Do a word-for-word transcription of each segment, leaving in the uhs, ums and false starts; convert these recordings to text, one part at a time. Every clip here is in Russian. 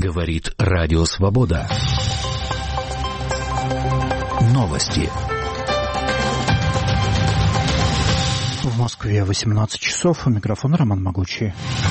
Говорит Радио Свобода. Новости. В Москве восемнадцать часов. У микрофона Роман Могучий.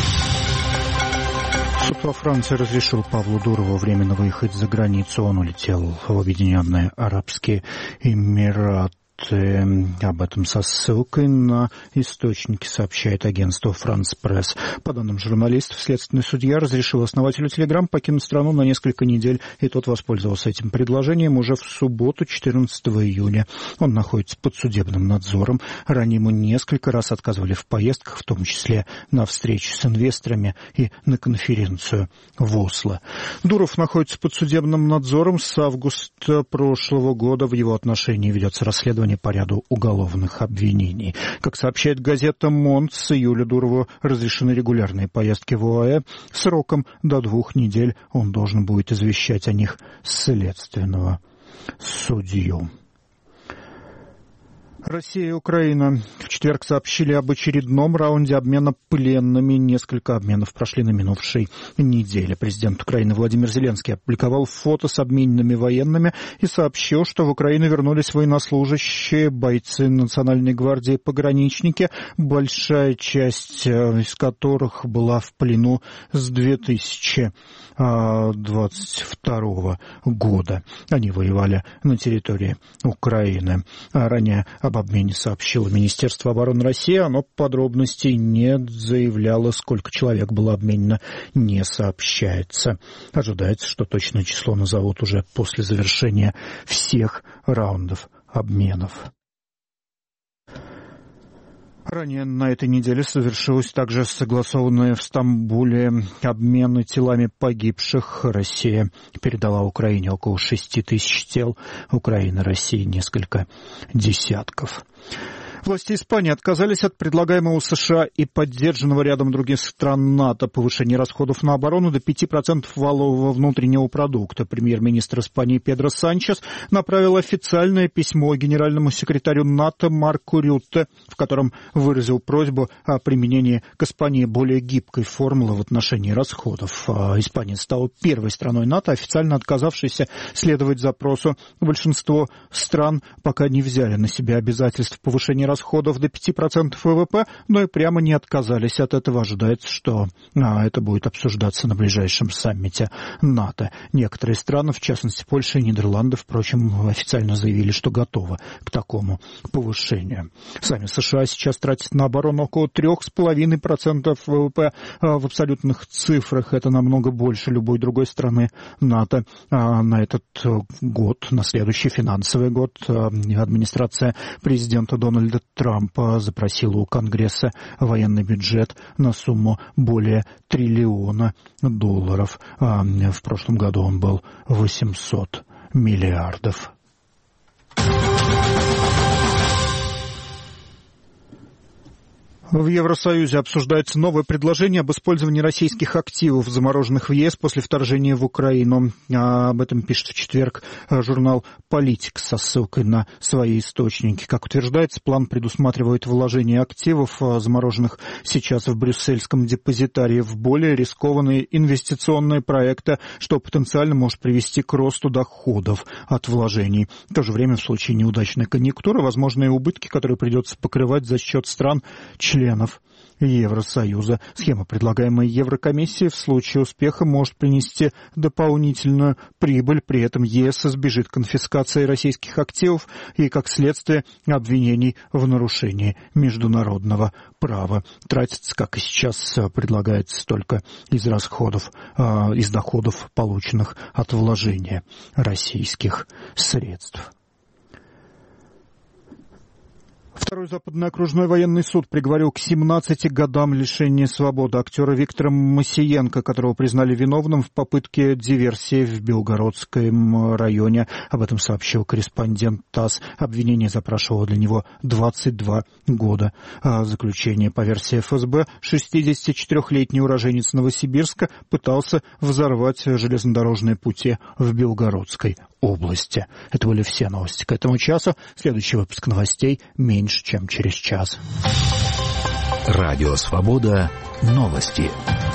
Суд во Франции разрешил Павлу Дурову временно выехать за границу. Он улетел в Объединенные Арабские Эмираты. Об этом со ссылкой на источники сообщает агентство «Франс Пресс». По данным журналистов, следственный судья разрешил основателю Telegram покинуть страну на несколько недель, и тот воспользовался этим предложением уже в субботу, четырнадцатого июня. Он находится под судебным надзором. Ранее ему несколько раз отказывали в поездках, в том числе на встречи с инвесторами и на конференцию в Осло. Дуров находится под судебным надзором с августа прошлого года. В его отношении ведется расследование по ряду уголовных обвинений. Как сообщает газета «Монт», с июля Дурову разрешены регулярные поездки в ОАЭ. Сроком до двух недель он должен будет извещать о них следственного судью. Россия и Украина в четверг сообщили об очередном раунде обмена пленными. Несколько обменов прошли на минувшей неделе. Президент Украины Владимир Зеленский опубликовал фото с обмененными военными и сообщил, что в Украину вернулись военнослужащие, бойцы Национальной гвардии, пограничники, большая часть из которых была в плену с две тысячи двадцать второго года. Они воевали на территории Украины. Ранее об обмене сообщило Министерство обороны России. Оно подробностей не заявляло, сколько человек было обменено, не сообщается. Ожидается, что точное число назовут уже после завершения всех раундов обменов. Ранее на этой неделе совершилось также согласованное в Стамбуле обмены телами погибших. Россия передала Украине около шести тысяч тел, Украина России несколько десятков. Власти Испании отказались от предлагаемого США и поддержанного рядом других стран НАТО повышения расходов на оборону до пяти процентов валового внутреннего продукта. Премьер-министр Испании Педро Санчес направил официальное письмо генеральному секретарю НАТО Марку Рютте, в котором выразил просьбу о применении к Испании более гибкой формулы в отношении расходов. Испания стала первой страной НАТО, официально отказавшейся следовать запросу. Большинство стран пока не взяли на себя обязательств повышения расходов расходов до пяти процентов ВВП, но и прямо не отказались от этого. Ожидается, что а, это будет обсуждаться на ближайшем саммите НАТО. Некоторые страны, в частности Польша и Нидерланды, впрочем, официально заявили, что готовы к такому повышению. Сами США сейчас тратят на оборону около трех с половиной процентов ВВП. А, в абсолютных цифрах это намного больше любой другой страны НАТО. А, на этот год, на следующий финансовый год, а, администрация президента Дональда Трампа запросила у Конгресса военный бюджет на сумму более триллиона долларов. А в прошлом году он был восемьсот миллиардов. В Евросоюзе обсуждается новое предложение об использовании российских активов, замороженных в ЕС после вторжения в Украину. Об этом пишет в четверг журнал «Политик» со ссылкой на свои источники. Как утверждается, план предусматривает вложение активов, замороженных сейчас в брюссельском депозитарии, в более рискованные инвестиционные проекты, что потенциально может привести к росту доходов от вложений. В то же время, в случае неудачной конъюнктуры, возможные убытки, которые придется покрывать за счет стран членов Евросоюза. Схема, предлагаемая Еврокомиссией, в случае успеха может принести дополнительную прибыль. При этом ЕС избежит конфискации российских активов и, как следствие, обвинений в нарушении международного права. Тратится, как и сейчас предлагается, только из расходов, из доходов, полученных от вложения российских средств. Второй западный окружной военный суд приговорил к семнадцати годам лишения свободы актера Виктора Мосиенко, которого признали виновным в попытке диверсии в Белгородском районе. Об этом сообщил корреспондент ТАСС. Обвинение запрашивало для него двадцать два года заключения. По версии эф эс бэ, шестидесятичетырехлетний уроженец Новосибирска пытался взорвать железнодорожные пути в Белгородской области. Это были все новости к этому часу. Следующий выпуск новостей меньше, чем через час. Радио Свобода. Новости.